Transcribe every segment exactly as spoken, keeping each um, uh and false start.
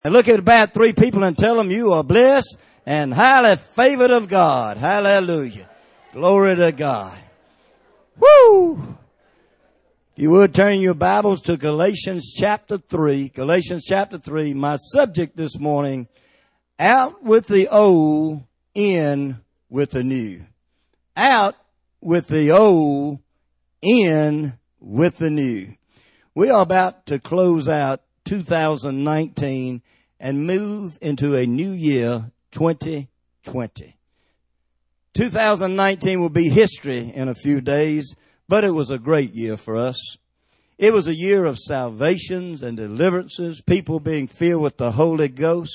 And look at about three people and tell them you are blessed and highly favored of God. Hallelujah. Glory to God. Woo! If you would turn your Bibles to Galatians chapter three. Galatians chapter three. My subject this morning, out with the old, in with the new. Out with the old, in with the new. We are about to close out two thousand nineteen and move into a new year, twenty twenty. two thousand nineteen will be history in a few days, but it was a great year for us. It was a year of salvations and deliverances, people being filled with the Holy Ghost,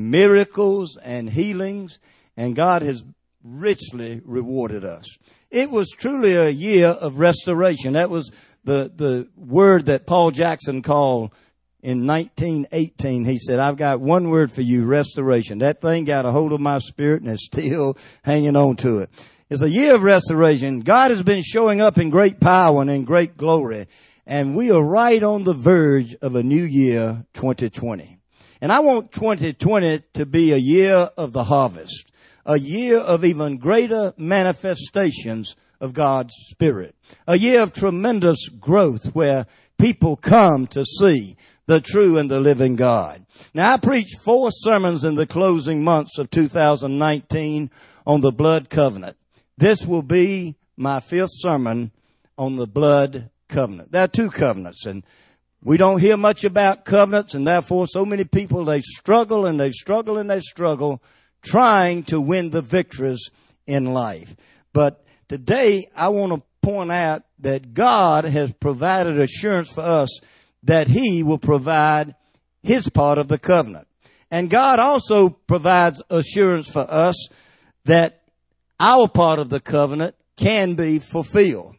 miracles and healings, and God has richly rewarded us. It was truly a year of restoration. That was the, the word that Paul Jackson called in nineteen eighteen. He said, I've got one word for you, restoration. That thing got a hold of my spirit and is still hanging on to it. It's a year of restoration. God has been showing up in great power and in great glory. And we are right on the verge of a new year, twenty twenty. And I want twenty twenty to be a year of the harvest, a year of even greater manifestations of God's Spirit, a year of tremendous growth where people come to see the true and the living God. Now, I preached four sermons in the closing months of two thousand nineteen on the blood covenant. This will be my fifth sermon on the blood covenant. There are two covenants, and we don't hear much about covenants, and therefore so many people, they struggle and they struggle and they struggle trying to win the victories in life. But today I want to point out that God has provided assurance for us that He will provide His part of the covenant. And God also provides assurance for us that our part of the covenant can be fulfilled.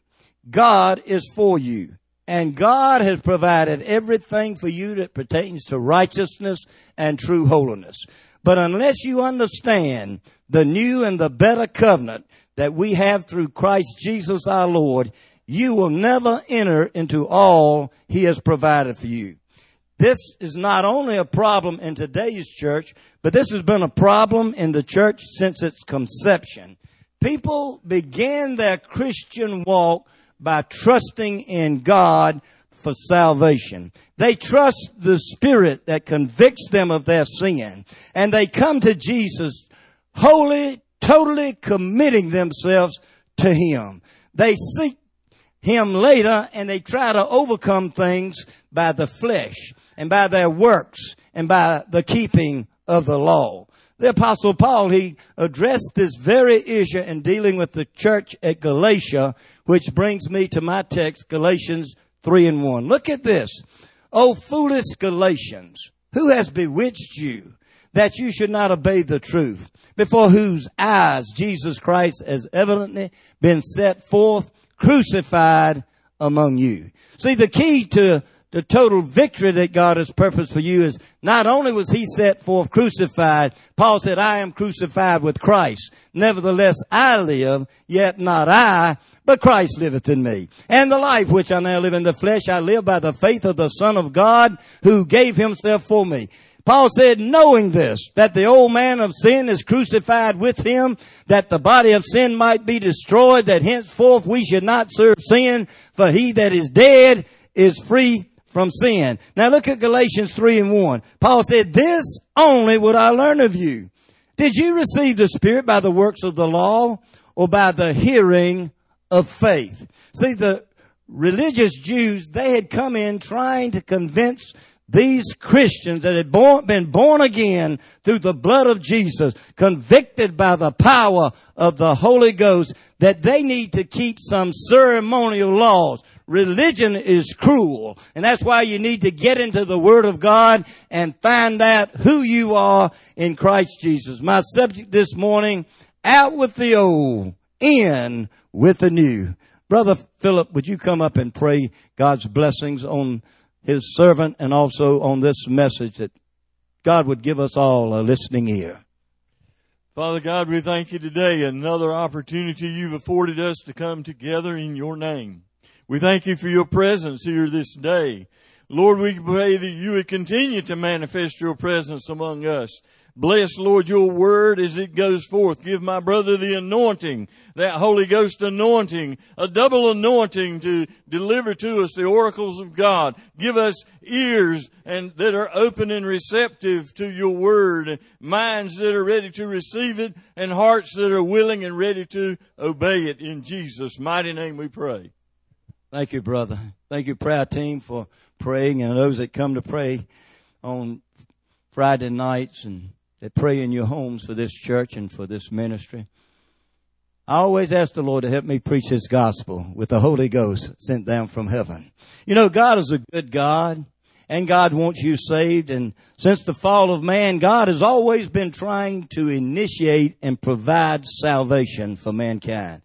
God is for you. And God has provided everything for you that pertains to righteousness and true holiness. But unless you understand the new and the better covenant that we have through Christ Jesus our Lord, you will never enter into all He has provided for you. This is not only a problem in today's church, but this has been a problem in the church since its conception. People began their Christian walk by trusting in God for salvation. They trust the Spirit that convicts them of their sin. And they come to Jesus wholly, totally committing themselves to Him. They seek Him later, and they try to overcome things by the flesh and by their works and by the keeping of the law. The Apostle Paul, he addressed this very issue in dealing with the church at Galatia, which brings me to my text, Galatians three and one. Look at this. O foolish Galatians, who has bewitched you that you should not obey the truth, before whose eyes Jesus Christ has evidently been set forth, crucified among you. See, the key to the total victory that God has purposed for you is not only was He set forth crucified, Paul said, I am crucified with Christ. Nevertheless, I live, yet not I, but Christ liveth in me. And the life which I now live in the flesh, I live by the faith of the Son of God, who gave Himself for me. Paul said, knowing this, that the old man of sin is crucified with Him, that the body of sin might be destroyed, that henceforth we should not serve sin, for he that is dead is free from sin. Now look at Galatians three and one. Paul said, this only would I learn of you. Did you receive the Spirit by the works of the law, or by the hearing of faith? See, the religious Jews, they had come in trying to convince these Christians that had born, been born again through the blood of Jesus, convicted by the power of the Holy Ghost, that they need to keep some ceremonial laws. Religion is cruel, and that's why you need to get into the Word of God and find out who you are in Christ Jesus. My subject this morning, out with the old, in with the new. Brother Philip, would you come up and pray God's blessings on His servant and also on this message, that God would give us all a listening ear. Father God, we thank You today, another opportunity You've afforded us to come together in Your name. We thank You for Your presence here this day. Lord, we pray that you would continue to manifest your presence among us. Bless, Lord, your word as it goes forth. Give my brother the anointing, that Holy Ghost anointing, a double anointing to deliver to us the oracles of God. Give us ears and that are open and receptive to your word, minds that are ready to receive it, and hearts that are willing and ready to obey it. In Jesus' mighty name we pray. Thank you, brother. Thank you, prayer team, for praying, and those that come to pray on Friday nights and that pray in your homes for this church and for this ministry. I always ask the Lord to help me preach His gospel with the Holy Ghost sent down from heaven. You know, God is a good God, and God wants you saved. And since the fall of man, God has always been trying to initiate and provide salvation for mankind.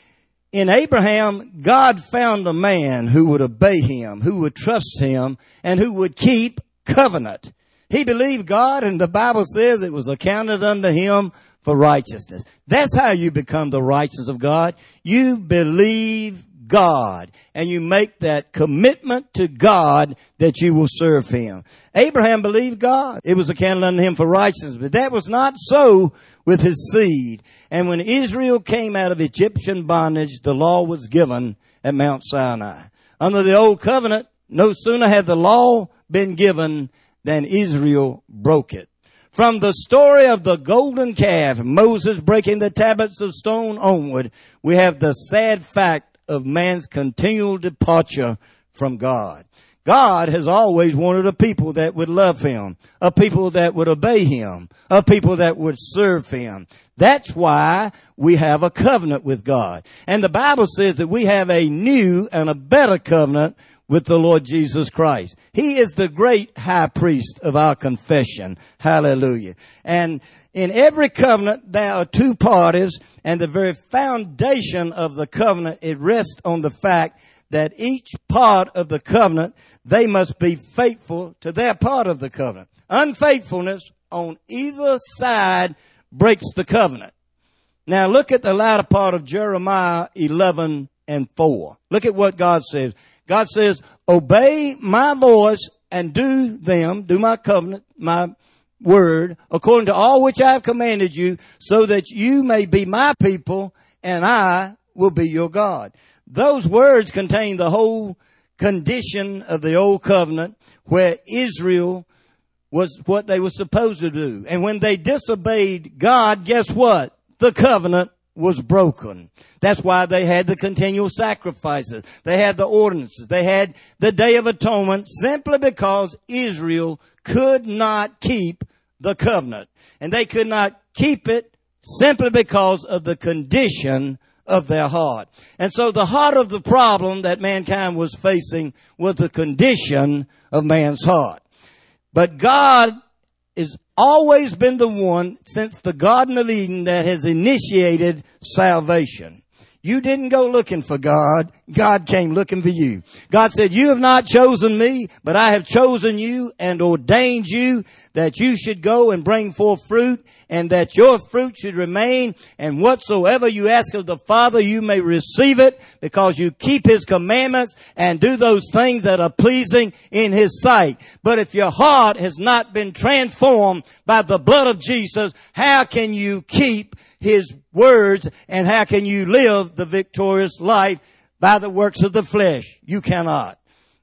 In Abraham, God found a man who would obey Him, who would trust Him, and who would keep covenant. He believed God, and the Bible says it was accounted unto him for righteousness. That's how you become the righteousness of God. You believe God, and you make that commitment to God that you will serve Him. Abraham believed God. It was accounted unto him for righteousness, but that was not so with his seed. And when Israel came out of Egyptian bondage, the law was given at Mount Sinai. Under the old covenant, no sooner had the law been given than Israel broke it. From the story of the golden calf, Moses breaking the tablets of stone onward, we have the sad fact of man's continual departure from God. God has always wanted a people that would love Him, a people that would obey Him, a people that would serve Him. That's why we have a covenant with God. And the Bible says that we have a new and a better covenant with the Lord Jesus Christ. He is the great high priest of our confession. Hallelujah. And in every covenant, there are two parties, and the very foundation of the covenant, it rests on the fact that each part of the covenant, they must be faithful to their part of the covenant. Unfaithfulness on either side breaks the covenant. Now look at the latter part of Jeremiah eleven and four. Look at what God says. God says, obey my voice and do them, do my covenant, my word, according to all which I have commanded you, so that you may be my people and I will be your God. Those words contain the whole condition of the old covenant, where Israel was what they were supposed to do. And when they disobeyed God, guess what? The covenant was broken. That's why they had the continual sacrifices. They had the ordinances. They had the Day of Atonement, simply because Israel could not keep the covenant. And they could not keep it simply because of the condition of their heart. And so the heart of the problem that mankind was facing was the condition of man's heart. But God has always been the one since the Garden of Eden that has initiated salvation. You didn't go looking for God. God came looking for you. God said, you have not chosen me, but I have chosen you and ordained you that you should go and bring forth fruit, and that your fruit should remain. And whatsoever you ask of the Father, you may receive it, because you keep His commandments and do those things that are pleasing in His sight. But if your heart has not been transformed by the blood of Jesus, how can you keep His words, and how can you live the victorious life by the works of the flesh? You cannot.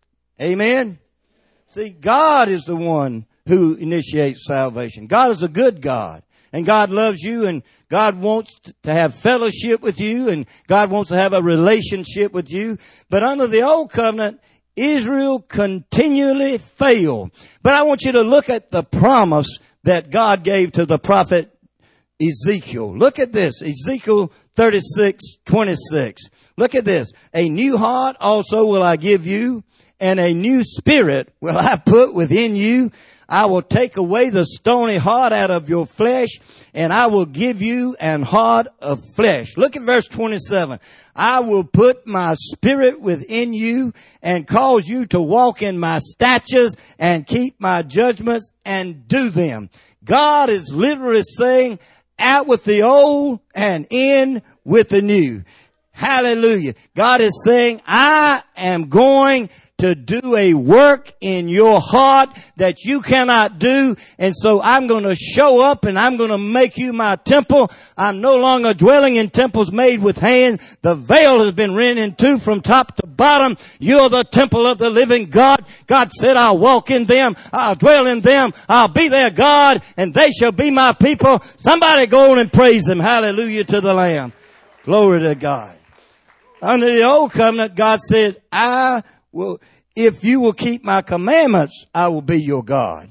Amen? See, God is the one who initiates salvation. God is a good God, and God loves you, and God wants to have fellowship with you, and God wants to have a relationship with you. But under the old covenant, Israel continually failed. But I want you to look at the promise that God gave to the prophet Ezekiel. Look at this. Ezekiel thirty-six twenty-six. Look at this. A new heart also will I give you, and a new spirit will I put within you. I will take away the stony heart out of your flesh, and I will give you an heart of flesh. Look at verse twenty-seven. I will put my spirit within you and cause you to walk in my statutes and keep my judgments and do them. God is literally saying, out with the old and in with the new. Hallelujah. God is saying, I am going to do a work in your heart that you cannot do. And so I'm going to show up and I'm going to make you my temple. I'm no longer dwelling in temples made with hands. The veil has been rent in two from top to bottom. You're the temple of the living God. God said, I'll walk in them. I'll dwell in them. I'll be their God and they shall be my people. Somebody go on and praise him. Hallelujah to the Lamb. Glory to God. Under the old covenant, God said, I will, if you will keep my commandments, I will be your God.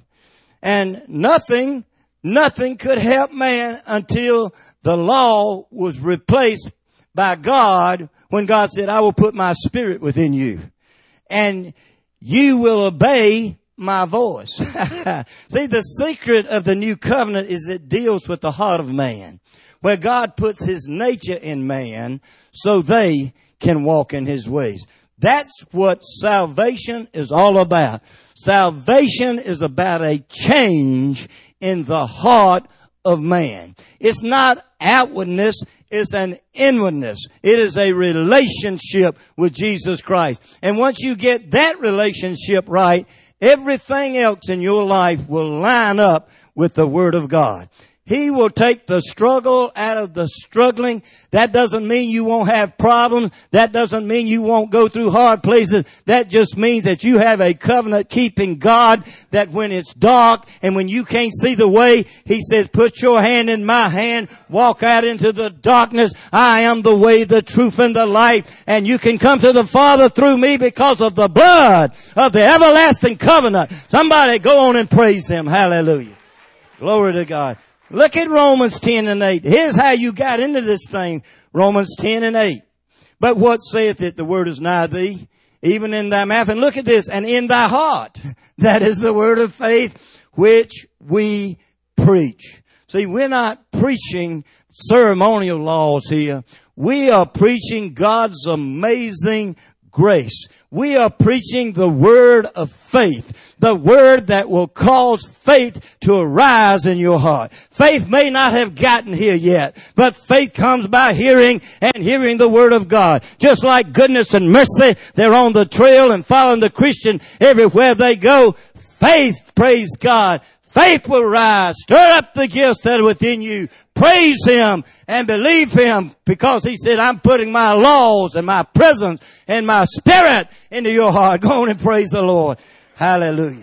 And nothing, nothing could help man until the law was replaced by God when God said, I will put my spirit within you and you will obey my voice. See, the secret of the new covenant is it deals with the heart of man, where God puts his nature in man so they can walk in his ways. That's what salvation is all about. Salvation is about a change in the heart of man. It's not outwardness, it's an inwardness. It is a relationship with Jesus Christ. And once you get that relationship right, everything else in your life will line up with the Word of God. He will take the struggle out of the struggling. That doesn't mean you won't have problems. That doesn't mean you won't go through hard places. That just means that you have a covenant-keeping God that when it's dark and when you can't see the way, He says, put your hand in my hand, walk out into the darkness. I am the way, the truth, and the life. And you can come to the Father through me because of the blood of the everlasting covenant. Somebody go on and praise Him. Hallelujah. Glory to God. Look at Romans ten and eight. Here's how you got into this thing. Romans ten and eight. But what saith it? The word is nigh thee, even in thy mouth. And look at this. And in thy heart. That is the word of faith which we preach. See, we're not preaching ceremonial laws here. We are preaching God's amazing grace. We are preaching the word of faith, the word that will cause faith to arise in your heart. Faith may not have gotten here yet, but faith comes by hearing and hearing the word of God. Just like goodness and mercy, they're on the trail and following the Christian everywhere they go. Faith, praise God. Faith will rise. Stir up the gifts that are within you. Praise Him and believe Him because He said, I'm putting my laws and my presence and my spirit into your heart. Go on and praise the Lord. Hallelujah.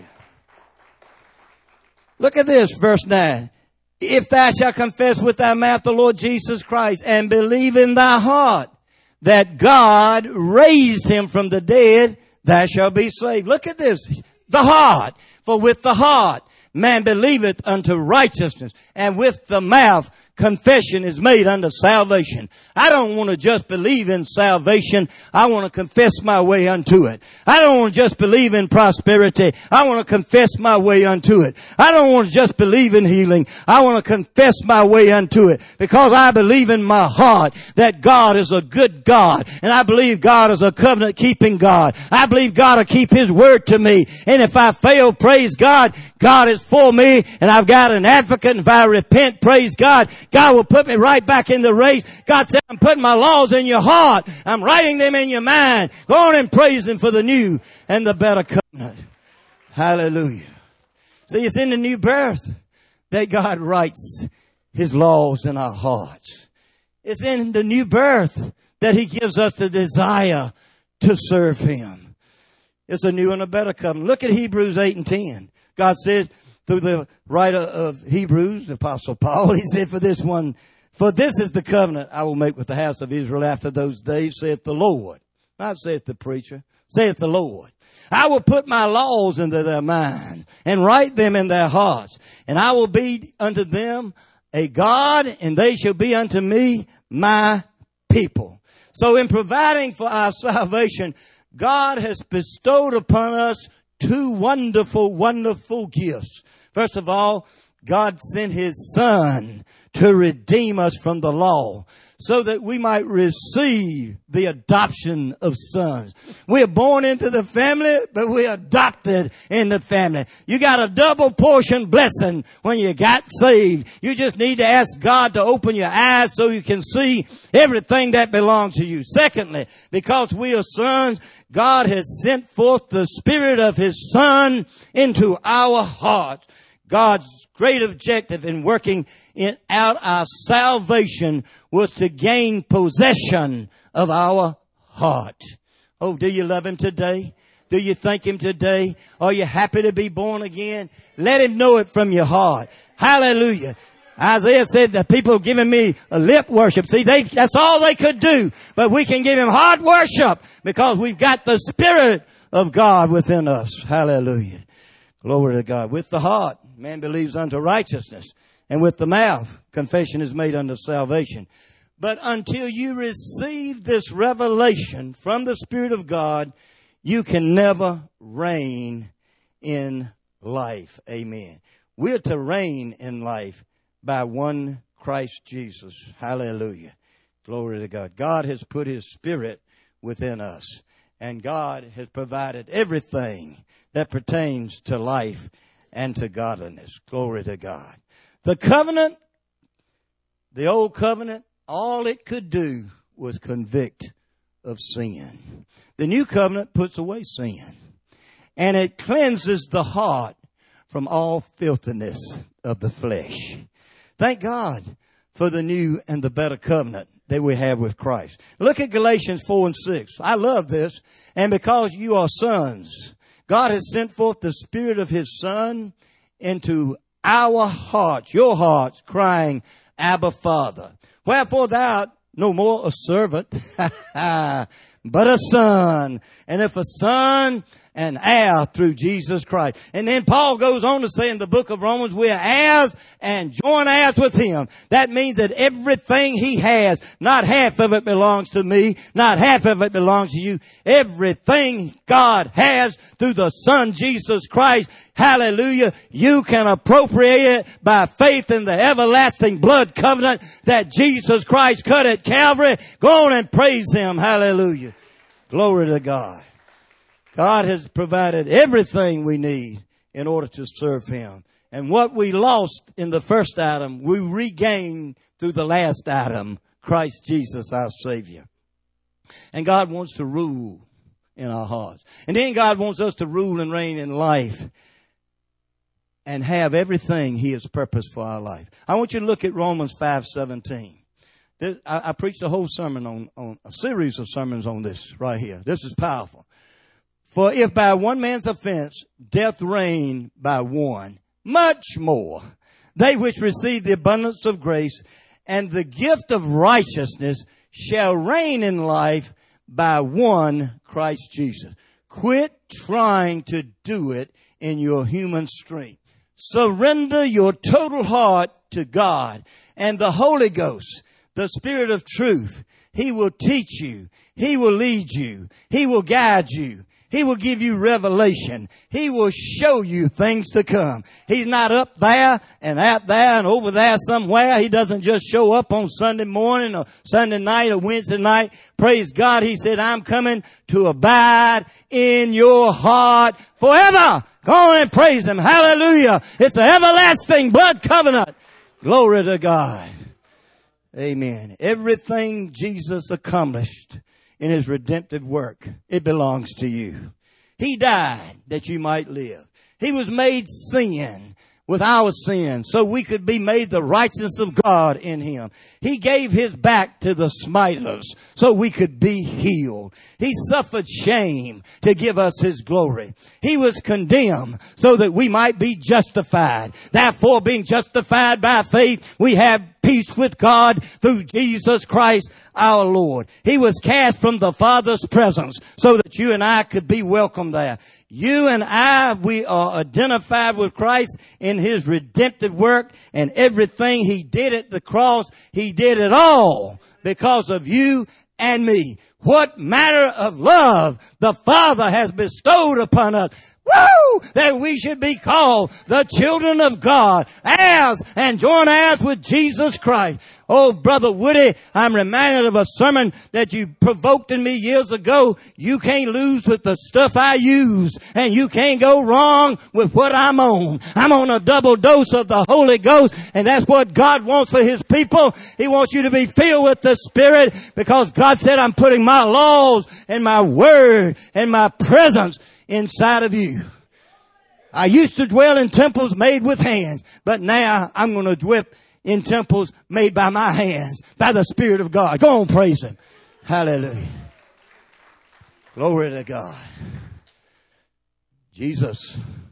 Look at this, verse nine. If thou shalt confess with thy mouth the Lord Jesus Christ and believe in thy heart that God raised Him from the dead, thou shalt be saved. Look at this. The heart. For with the heart man believeth unto righteousness, and with the mouth confession is made unto salvation. I don't want to just believe in salvation. I want to confess my way unto it. I don't want to just believe in prosperity. I want to confess my way unto it. I don't want to just believe in healing. I want to confess my way unto it because I believe in my heart that God is a good God, and I believe God is a covenant keeping God. I believe God will keep His word to me, and if I fail, praise God, God is for me, and I've got an advocate. If I repent, praise God, God will put me right back in the race. God said, I'm putting my laws in your heart. I'm writing them in your mind. Go on and praise Him for the new and the better covenant. Hallelujah. See, it's in the new birth that God writes His laws in our hearts. It's in the new birth that He gives us the desire to serve Him. It's a new and a better covenant. Look at Hebrews eight and ten. God says, through the writer of Hebrews, the Apostle Paul, he said, for this one, for this is the covenant I will make with the house of Israel after those days, saith the Lord. Not saith the preacher, saith the Lord. I will put my laws into their minds and write them in their hearts. And I will be unto them a God, and they shall be unto me my people. So in providing for our salvation, God has bestowed upon us two wonderful, wonderful gifts. First of all, God sent His Son to redeem us from the law, so that we might receive the adoption of sons. We are born into the family, but we are adopted in the family. You got a double portion blessing when you got saved. You just need to ask God to open your eyes so you can see everything that belongs to you. Secondly, because we are sons, God has sent forth the Spirit of His Son into our hearts. God's great objective in working in out our salvation was to gain possession of our heart. Oh, do you love Him today? Do you thank Him today? Are you happy to be born again? Let Him know it from your heart. Hallelujah. Isaiah said that people giving me a lip worship. See, they, that's all they could do. But we can give Him heart worship because we've got the Spirit of God within us. Hallelujah. Glory to God. With the heart, man believes unto righteousness, and with the mouth, confession is made unto salvation. But until you receive this revelation from the Spirit of God, you can never reign in life. Amen. We're to reign in life by one Christ Jesus. Hallelujah. Glory to God. God has put His Spirit within us, and God has provided everything that pertains to life and to godliness. Glory to God. The covenant, the old covenant, all it could do was convict of sin. The new covenant puts away sin, and it cleanses the heart from all filthiness of the flesh. Thank God for the new and the better covenant that we have with Christ. Look at Galatians four and six. I love this. And because you are sons, God has sent forth the Spirit of His Son into our hearts, your hearts, crying, Abba, Father. Wherefore thou art no more a servant, but a son. And if a son, an heir through Jesus Christ. And then Paul goes on to say in the book of Romans, we are heirs and joint heirs with Him. That means that everything He has, not half of it belongs to me, not half of it belongs to you. Everything God has through the Son Jesus Christ, hallelujah, you can appropriate it by faith in the everlasting blood covenant that Jesus Christ cut at Calvary. Go on and praise Him. Hallelujah. Glory to God. God has provided everything we need in order to serve Him. And what we lost in the first Adam, we regained through the last Adam, Christ Jesus, our Savior. And God wants to rule in our hearts. And then God wants us to rule and reign in life and have everything He has purposed for our life. I want you to look at Romans five seventeen. This, I, I preached a whole sermon on, on a series of sermons on this right here. This is powerful. For if by one man's offense death reigned by one, much more they which receive the abundance of grace and the gift of righteousness shall reign in life by one Christ Jesus. Quit trying to do it in your human strength. Surrender your total heart to God and the Holy Ghost, the Spirit of truth. He will teach you. He will lead you. He will guide you. He will give you revelation. He will show you things to come. He's not up there and out there and over there somewhere. He doesn't just show up on Sunday morning or Sunday night or Wednesday night. Praise God. He said, I'm coming to abide in your heart forever. Go on and praise Him. Hallelujah. It's an everlasting blood covenant. Glory to God. Amen. Everything Jesus accomplished in His redemptive work, it belongs to you. He died that you might live. He was made sin with our sin so we could be made the righteousness of God in Him. He gave His back to the smiters so we could be healed. He suffered shame to give us His glory. He was condemned so that we might be justified. Therefore, being justified by faith, we have peace with God through Jesus Christ our Lord. He was cast from the Father's presence so that you and I could be welcome there. You and I, we are identified with Christ in His redemptive work, and everything He did at the cross, He did it all because of you and me. What manner of love the Father has bestowed upon us. Woo! That we should be called the children of God, heirs and joint heirs with Jesus Christ. Oh, Brother Woody, I'm reminded of a sermon that you provoked in me years ago. You can't lose with the stuff I use, and you can't go wrong with what I'm on. I'm on a double dose of the Holy Ghost, and that's what God wants for His people. He wants you to be filled with the Spirit, because God said, I'm putting my laws and my word and my presence inside of you. I used to dwell in temples made with hands, but now I'm going to dwell in temples made by my hands, by the Spirit of God. Go on, praise Him. Hallelujah. Glory to God. Jesus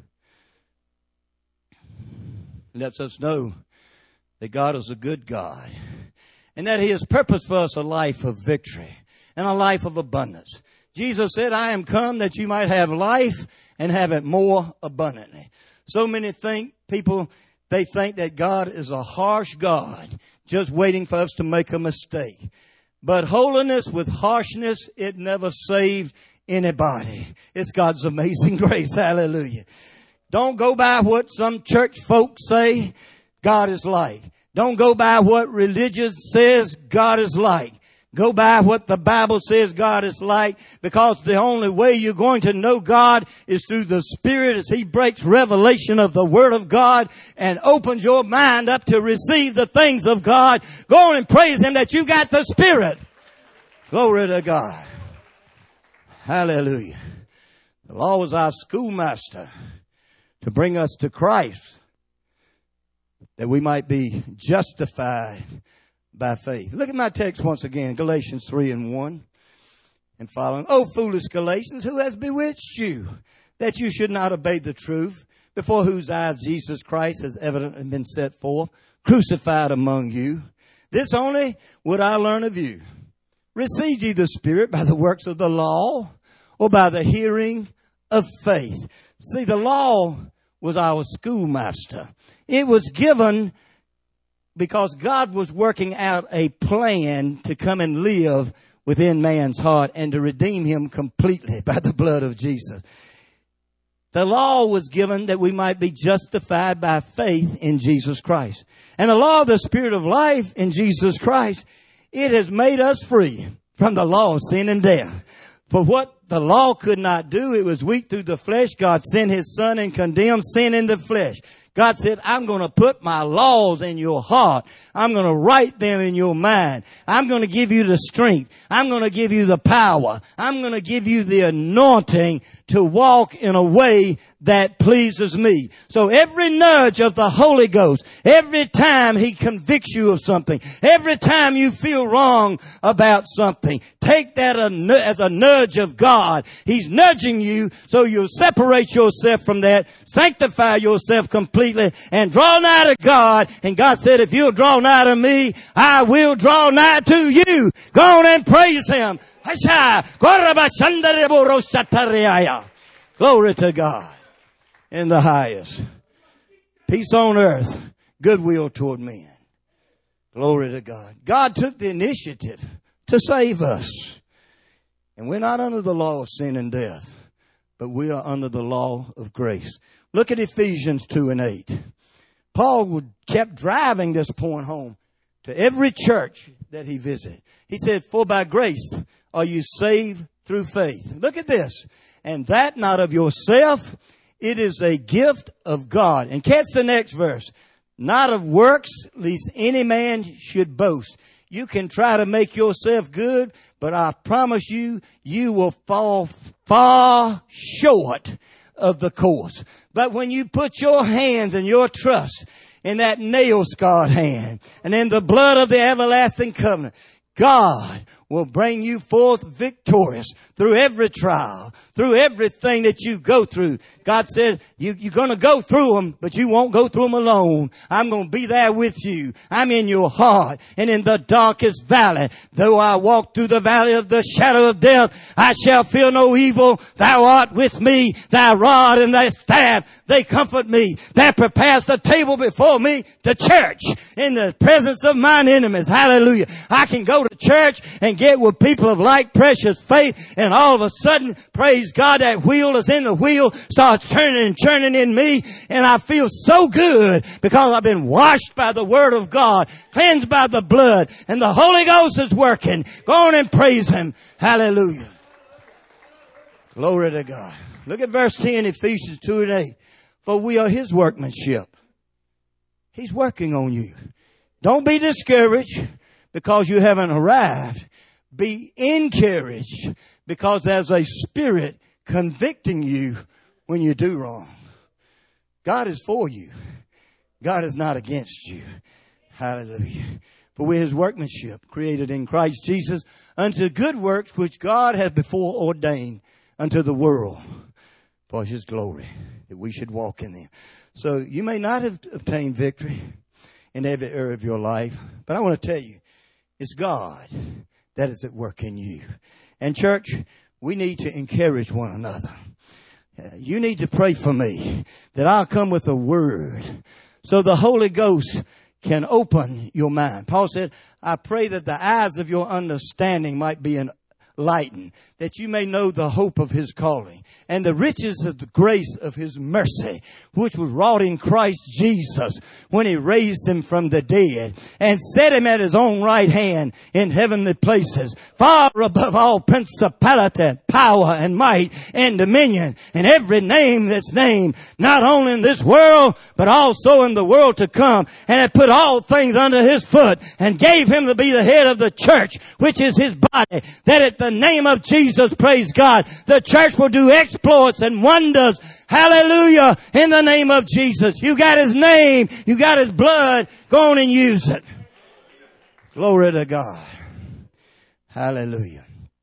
lets us know that God is a good God, and that He has purposed for us a life of victory and a life of abundance. Jesus said, I am come that you might have life and have it more abundantly. So many think, people, they think that God is a harsh God, just waiting for us to make a mistake. But holiness with harshness, it never saved anybody. It's God's amazing grace. Hallelujah. Don't go by what some church folks say God is like. Don't go by what religion says God is like. Go by what the Bible says God is like, because the only way you're going to know God is through the Spirit, as He breaks revelation of the Word of God and opens your mind up to receive the things of God. Go on and praise Him that you got the Spirit. Glory to God. Hallelujah. The law was our schoolmaster to bring us to Christ, that we might be justified by faith. Look at my text once again, Galatians three and one and following. Oh, foolish Galatians, who has bewitched you, that you should not obey the truth, before whose eyes Jesus Christ has evidently been set forth, crucified among you? This only would I learn of you. Receive ye the Spirit by the works of the law, or by the hearing of faith? See, the law was our schoolmaster. It was given because God was working out a plan to come and live within man's heart and to redeem him completely by the blood of Jesus. The law was given that we might be justified by faith in Jesus Christ. And the law of the Spirit of life in Jesus Christ, it has made us free from the law of sin and death. For what the law could not do, it was weak through the flesh. God sent His Son and condemned sin in the flesh. God said, I'm going to put my laws in your heart. I'm going to write them in your mind. I'm going to give you the strength. I'm going to give you the power. I'm going to give you the anointing to walk in a way that pleases me. So every nudge of the Holy Ghost, every time He convicts you of something, every time you feel wrong about something, take that as a nudge of God. He's nudging you so you'll separate yourself from that, sanctify yourself completely, and draw nigh to God. And God said, if you'll draw nigh to me, I will draw nigh to you. Go on and praise Him. Glory to God in the highest. Peace on earth, goodwill toward men. Glory to God. God took the initiative to save us. And we're not under the law of sin and death, but we are under the law of grace. Look at Ephesians two and eight. Paul kept driving this point home to every church that he visited. He said, for by grace are you saved through faith. Look at this. And that not of yourself, it is a gift of God. And catch the next verse. Not of works, lest any man should boast. You can try to make yourself good, but I promise you, you will fall far short of the course. But when you put your hands and your trust in that nail-scarred hand and in the blood of the everlasting covenant, God will bring you forth victorious through every trial, through everything that you go through. God said, you, you're going to go through them, but you won't go through them alone. I'm going to be there with you. I'm in your heart. And in the darkest valley, though I walk through the valley of the shadow of death, I shall fear no evil. Thou art with me. Thy rod and thy staff, they comfort me. That prepares the table before me, the church, in the presence of mine enemies. Hallelujah. I can go to church and and get with people of like precious faith, and all of a sudden, praise God, that wheel is in the wheel, starts turning and churning in me, and I feel so good because I've been washed by the Word of God, cleansed by the blood, and the Holy Ghost is working. Go on and praise Him. Hallelujah. Glory to God. Look at verse ten, Ephesians two and eight. For we are His workmanship. He's working on you. Don't be discouraged because you haven't arrived. Be encouraged because there's a spirit convicting you when you do wrong. God is for you. God is not against you. Hallelujah. For we're His workmanship, created in Christ Jesus unto good works which God hath before ordained unto the world for His glory, that we should walk in them. So you may not have obtained victory in every area of your life, but I want to tell you, it's God that is at work in you. And church, we need to encourage one another. You need to pray for me that I'll come with a word so the Holy Ghost can open your mind. Paul said, I pray that the eyes of your understanding might be enlightened, that you may know the hope of His calling and the riches of the grace of His mercy, which was wrought in Christ Jesus when He raised Him from the dead and set Him at His own right hand in heavenly places, far above all principality, power, and might, and dominion, and every name that's named, not only in this world, but also in the world to come, and had put all things under His foot, and gave Him to be the head of the church, which is His body, that at the name of Jesus, praise God, the church will do exploits and wonders. Hallelujah. In the name of Jesus. You got His name. You got His blood. Go on and use it. Glory to God. Hallelujah.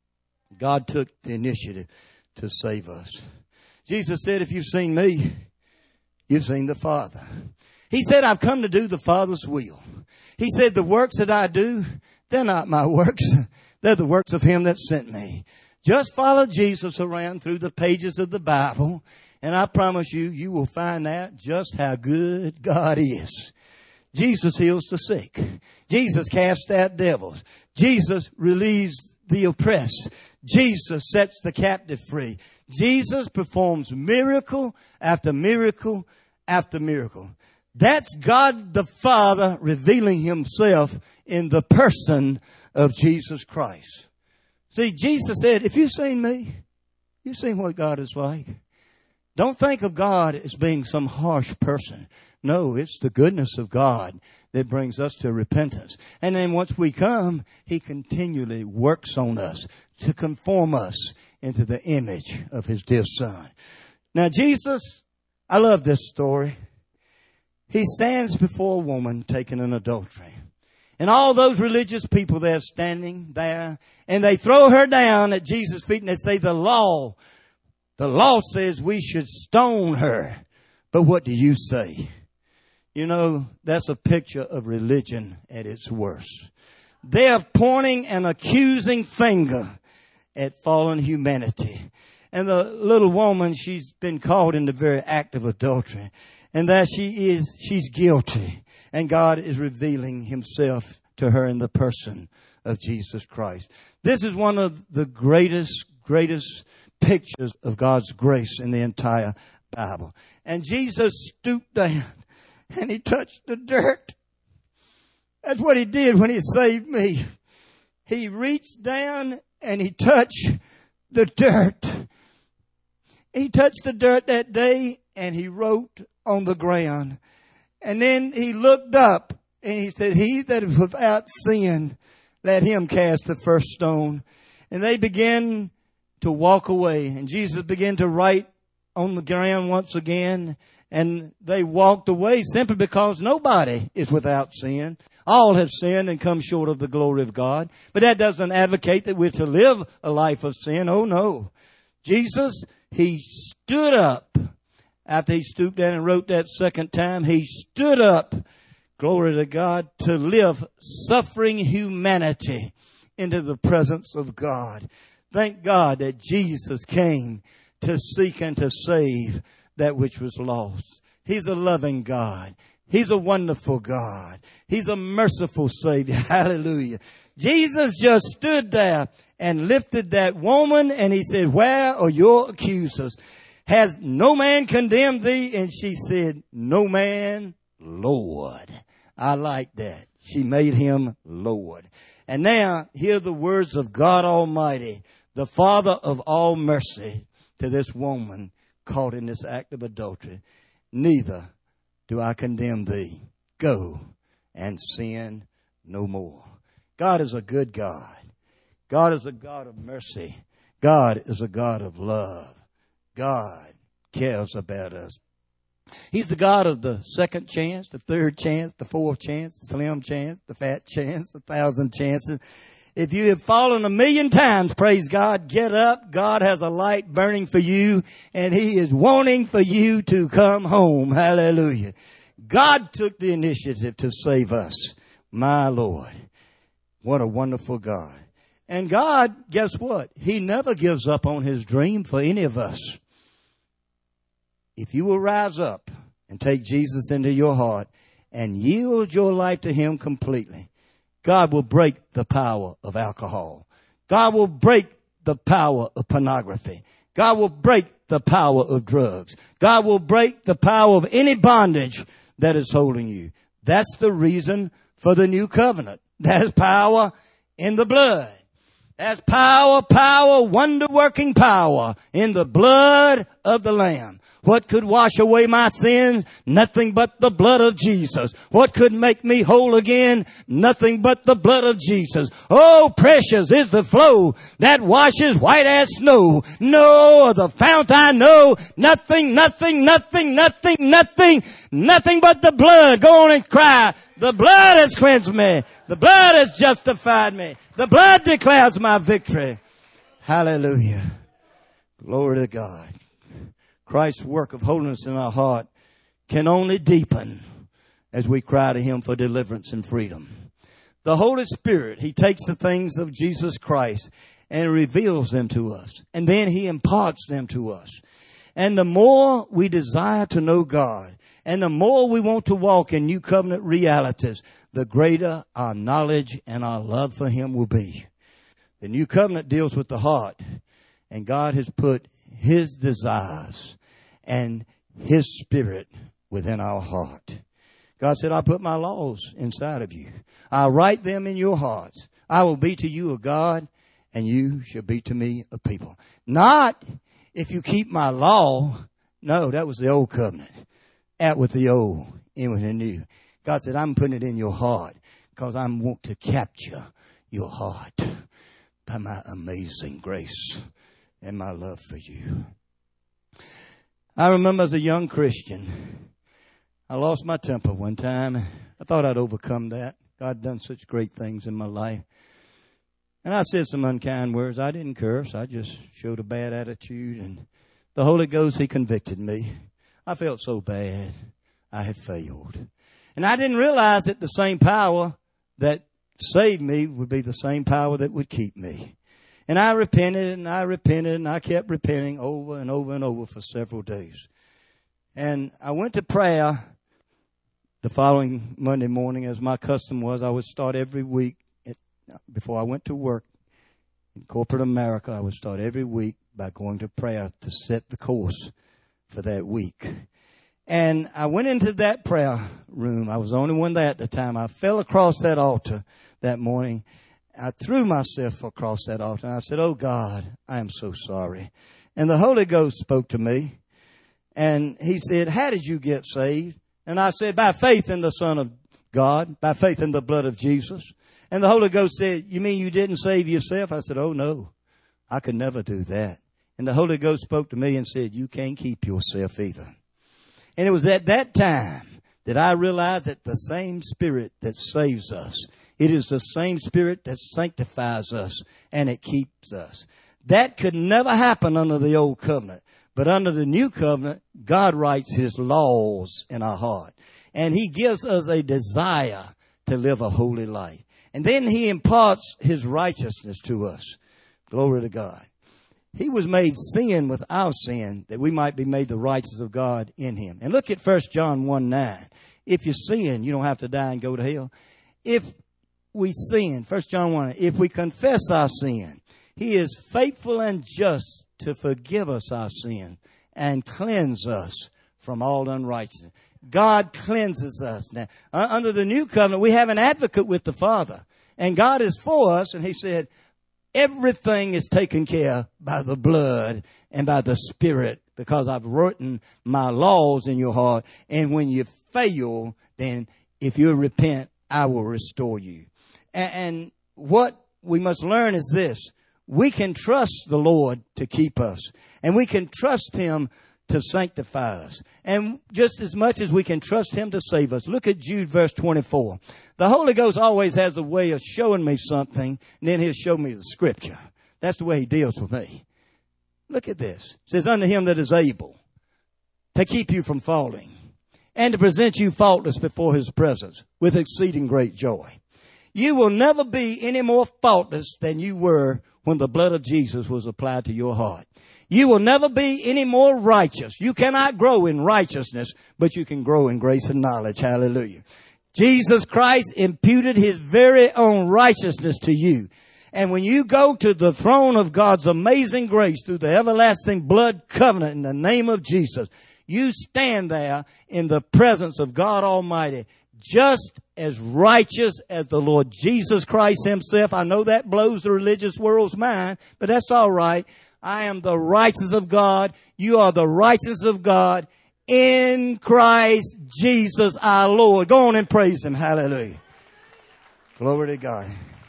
God took the initiative to save us. Jesus said, if you've seen me, you've seen the Father. He said, I've come to do the Father's will. He said, the works that I do, they're not my works. They're the works of Him that sent me. Just follow Jesus around through the pages of the Bible, and I promise you, you will find out just how good God is. Jesus heals the sick. Jesus casts out devils. Jesus relieves the oppressed. Jesus sets the captive free. Jesus performs miracle after miracle after miracle. That's God the Father revealing Himself in the person of Jesus Christ. See, Jesus said, if you've seen me, you've seen what God is like. Don't think of God as being some harsh person. No, it's the goodness of God that brings us to repentance. And then once we come, He continually works on us to conform us into the image of His dear Son. Now, Jesus, I love this story. He stands before a woman taken in adultery. And all those religious people there standing there, and they throw her down at Jesus' feet and they say, the law, the law says we should stone her. But what do you say? You know, that's a picture of religion at its worst. They're pointing an accusing finger at fallen humanity. And the little woman, she's been caught in the very act of adultery. And that she is, she's guilty. And God is revealing Himself to her in the person of Jesus Christ. This is one of the greatest, greatest pictures of God's grace in the entire Bible. And Jesus stooped down and He touched the dirt. That's what He did when He saved me. He reached down and He touched the dirt. He touched the dirt that day and He wrote on the ground. And then He looked up and He said, he that is without sin, let him cast the first stone. And they began to walk away. And Jesus began to write on the ground once again. And they walked away simply because nobody is without sin. All have sinned and come short of the glory of God. But that doesn't advocate that we're to live a life of sin. Oh no. Jesus, He stood up. After He stooped down and wrote that second time, He stood up, glory to God, to live suffering humanity into the presence of God. Thank God that Jesus came to seek and to save that which was lost. He's a loving God. He's a wonderful God. He's a merciful Savior. Hallelujah. Jesus just stood there and lifted that woman and he said, where are your accusers? Has no man condemned thee? And she said, no man, Lord. I like that. She made him Lord. And now hear the words of God Almighty, the Father of all mercy, to this woman caught in this act of adultery. Neither do I condemn thee. Go and sin no more. God is a good God. God is a God of mercy. God is a God of love. God cares about us. He's the God of the second chance, the third chance, the fourth chance, the slim chance, the fat chance, the thousand chances. If you have fallen a million times, praise God, get up. God has a light burning for you, and He is wanting for you to come home. Hallelujah. God took the initiative to save us. My Lord. What a wonderful God. And God, guess what? He never gives up on His dream for any of us. If you will rise up and take Jesus into your heart and yield your life to Him completely, God will break the power of alcohol. God will break the power of pornography. God will break the power of drugs. God will break the power of any bondage that is holding you. That's the reason for the new covenant. There's power in the blood. There's power, power, wonder-working power in the blood of the Lamb. What could wash away my sins? Nothing but the blood of Jesus. What could make me whole again? Nothing but the blood of Jesus. Oh, precious is the flow that washes white as snow. No other fount I know. Nothing, nothing, nothing, nothing, nothing, nothing but the blood. Go on and cry. The blood has cleansed me. The blood has justified me. The blood declares my victory. Hallelujah. Glory to God. Christ's work of holiness in our heart can only deepen as we cry to Him for deliverance and freedom. The Holy Spirit, He takes the things of Jesus Christ and reveals them to us. And then He imparts them to us. And the more we desire to know God, and the more we want to walk in new covenant realities, the greater our knowledge and our love for Him will be. The new covenant deals with the heart, and God has put His desires and His Spirit within our heart. God said, I put my laws inside of you. I'll write them in your hearts. I will be to you a God, and you shall be to me a people. Not if you keep my law. No, that was the old covenant. Out with the old, in with the new. God said, I'm putting it in your heart because I want to capture your heart by my amazing grace and my love for you. I remember as a young Christian, I lost my temper one time. I thought I'd overcome that. God had done such great things in my life. And I said some unkind words. I didn't curse. I just showed a bad attitude. And the Holy Ghost, He convicted me. I felt so bad. I had failed. And I didn't realize that the same power that saved me would be the same power that would keep me. And I repented and I repented and I kept repenting over and over and over for several days. And I went to prayer the following Monday morning, as my custom was. I would start every week at, before I went to work in corporate America. I would start every week by going to prayer to set the course for that week. And I went into that prayer room. I was the only one there at the time. I fell across that altar that morning. I threw myself across that altar and I said, oh God, I am so sorry. And the Holy Ghost spoke to me and He said, how did you get saved? And I said, by faith in the Son of God, by faith in the blood of Jesus. And the Holy Ghost said, you mean you didn't save yourself? I said, oh no, I could never do that. And the Holy Ghost spoke to me and said, you can't keep yourself either. And it was at that time that I realized that the same Spirit that saves us, it is the same Spirit that sanctifies us and it keeps us. That could never happen under the old covenant. But under the new covenant, God writes His laws in our heart. And He gives us a desire to live a holy life. And then He imparts His righteousness to us. Glory to God. He was made sin with our sin that we might be made the righteousness of God in Him. And look at First John one nine. if you sin, you don't have to die and go to hell. If we sin, First John one, if we confess our sin, He is faithful and just to forgive us our sin and cleanse us from all unrighteousness. God cleanses us. Now, under the new covenant, we have an advocate with the Father. And God is for us. And He said, everything is taken care of by the blood and by the Spirit, because I've written my laws in your heart. And when you fail, then if you repent, I will restore you. And, and what we must learn is this. We can trust the Lord to keep us. And we can trust Him to sanctify us. And just as much as we can trust Him to save us. Look at Jude verse twenty-four. The Holy Ghost always has a way of showing me something, and then He'll show me the Scripture. That's the way He deals with me. Look at this. It says, unto Him that is able to keep you from falling, and to present you faultless before His presence with exceeding great joy. You will never be any more faultless than you were when the blood of Jesus was applied to your heart. You will never be any more righteous. You cannot grow in righteousness, but you can grow in grace and knowledge. Hallelujah. Jesus Christ imputed His very own righteousness to you. And when you go to the throne of God's amazing grace through the everlasting blood covenant in the name of Jesus, you stand there in the presence of God Almighty, just as righteous as the Lord Jesus Christ Himself. I know that blows the religious world's mind, but that's all right. I am the righteousness of God. You are the righteousness of God in Christ Jesus our Lord. Go on and praise Him. Hallelujah. Glory to God.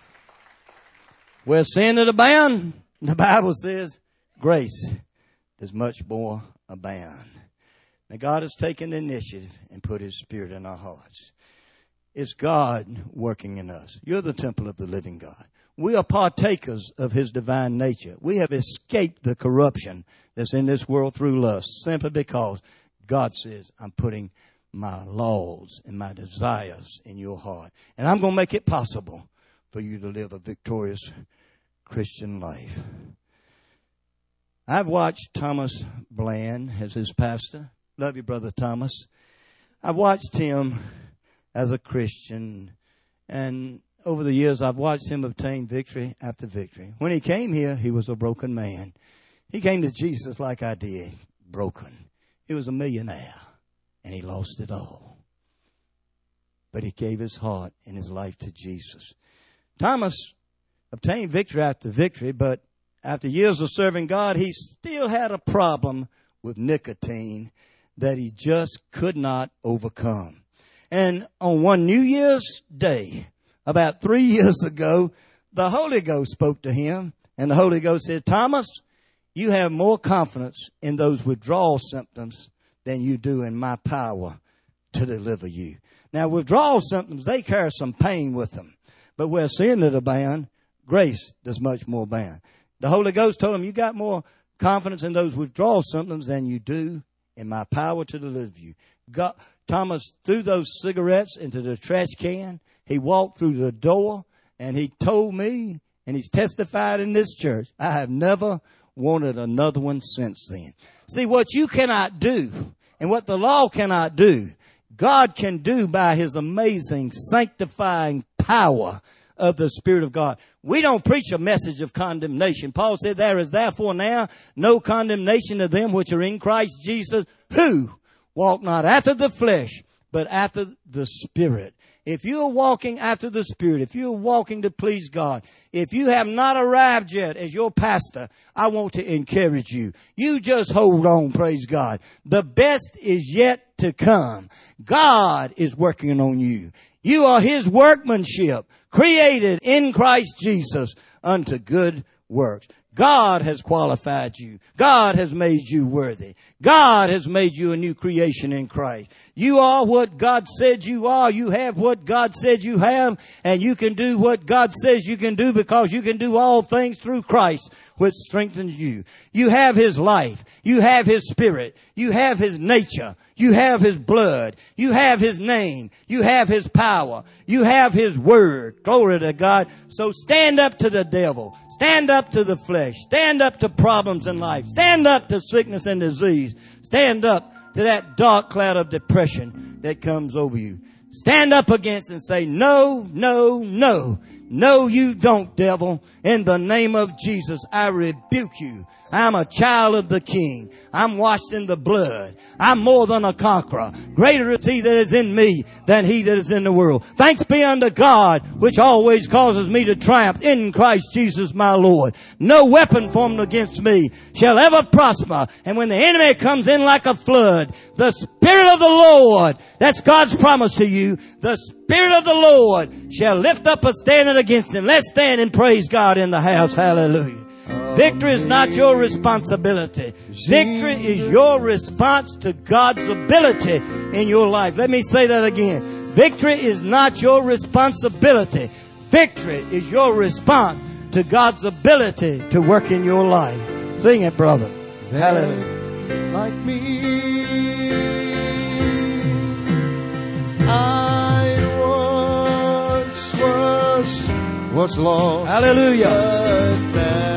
Where sin did abound, the Bible says, grace does much more abound. Now God has taken the initiative and put His Spirit in our hearts. It's God working in us. You're the temple of the living God. We are partakers of His divine nature. We have escaped the corruption that's in this world through lust, simply because God says, I'm putting my laws and my desires in your heart. And I'm going to make it possible for you to live a victorious Christian life. I've watched Thomas Bland as his pastor. Love you, Brother Thomas. I've watched him as a Christian, and over the years I've watched him obtain victory after victory. When he came here, he was a broken man. He came to Jesus like I did, broken. He was a millionaire, and he lost it all. But he gave his heart and his life to Jesus. Thomas obtained victory after victory, but after years of serving God, he still had a problem with nicotine that he just could not overcome. And on one New Year's Day, about three years ago, the Holy Ghost spoke to him, and the Holy Ghost said, Thomas, you have more confidence in those withdrawal symptoms than you do in my power to deliver you. Now, withdrawal symptoms, they carry some pain with them. But where sin did abound, grace does much more abound. The Holy Ghost told him, you got more confidence in those withdrawal symptoms than you do in my power to deliver you. God, Thomas threw those cigarettes into the trash can. He walked through the door, and he told me, and he's testified in this church, I have never wanted another one since then. See, what you cannot do and what the law cannot do, God can do by His amazing sanctifying power of the Spirit of God. We don't preach a message of condemnation. Paul said, there is therefore now no condemnation of them which are in Christ Jesus, who walk not after the flesh, but after the Spirit. If you're walking after the Spirit, if you're walking to please God, if you have not arrived yet as your pastor, I want to encourage you. You just hold on, praise God. The best is yet to come. God is working on you. You are His workmanship, created in Christ Jesus unto good works. God has qualified you. God has made you worthy. God has made you a new creation in Christ. You are what God said you are. You have what God said you have. And you can do what God says you can do, because you can do all things through Christ, which strengthens you. You have His life. You have His Spirit. You have His nature. You have His blood. You have His name. You have His power. You have His word. Glory to God. So stand up to the devil. Stand up to the flesh. Stand up to problems in life. Stand up to sickness and disease. Stand up to that dark cloud of depression that comes over you. Stand up against it and say, no, no, no. No, you don't, devil. In the name of Jesus, I rebuke you. I'm a child of the King. I'm washed in the blood. I'm more than a conqueror. Greater is he that is in me than he that is in the world. Thanks be unto God, which always causes me to triumph in Christ Jesus my Lord. No weapon formed against me shall ever prosper. And when the enemy comes in like a flood, the Spirit of the Lord, that's God's promise to you, the Spirit of the Lord shall lift up a standard against him. Let's stand and praise God in the house. Hallelujah. Victory is not your responsibility. Victory is your response to God's ability in your life. Let me say that again. Victory is not your responsibility. Victory is your response to God's ability to work in your life. Sing it, brother. Hallelujah. Like me, I once was, was lost. Hallelujah. But now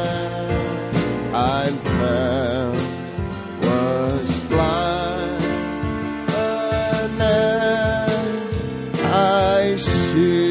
I'm found, was blind, but now I see.